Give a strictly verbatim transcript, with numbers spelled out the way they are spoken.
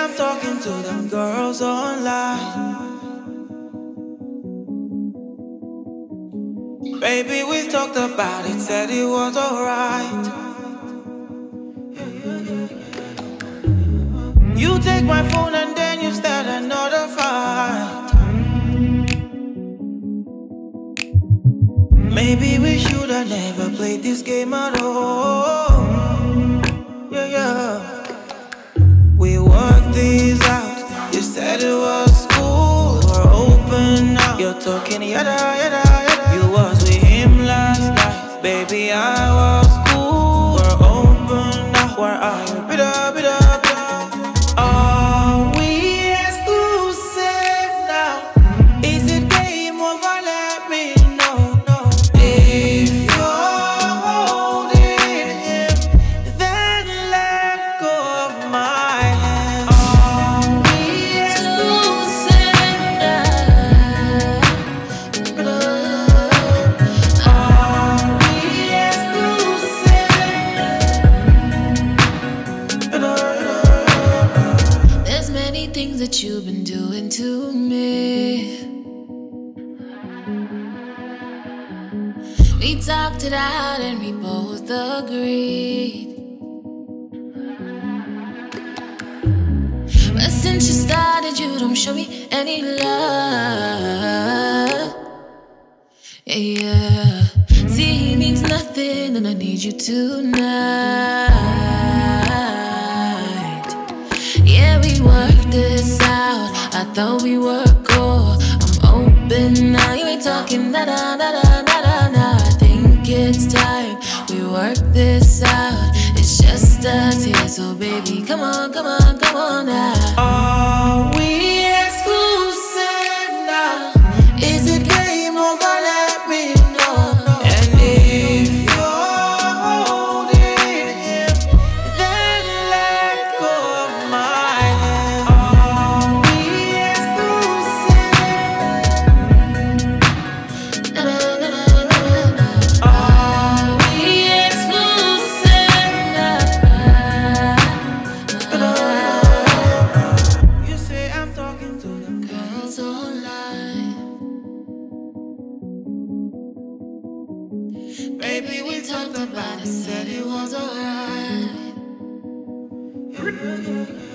I'm talking to them girls online. Baby, we talked about it, said it was alright. You take my phone and then you start another fight. Maybe we should have never played this game at all. Yeah, yeah. We worked this out. You said it was cool. We're open now. You're talking yada yada yada. You was with him last night. Baby, I was cool. We're open now. Where are you? Bida, bida, bida. Are we exclusive now? Is it game over? Let me know. No. If you're holding him, then let go of my hand. Are we exclusive now? Are we exclusive? There's many things that you've been doing to me. We talked it out and we both agreed. But since you started, you don't show me any love. Yeah, yeah. See, he needs nothing and I need you tonight. Yeah, we worked this out. I thought we were cool. I'm open now. You ain't talking nada, nada, nada, nada. I think it's time we work this out. It's just us here, so baby, come on, come on, come on now. Are we exclusive now? Is it game over? Let me know. And if you're holding him, then let go of my hand. Are we exclusive? Na, na, na, na, na, na. Are we exclusive? You say I'm talking to the girls online. Baby, we talked about it, said it was alright.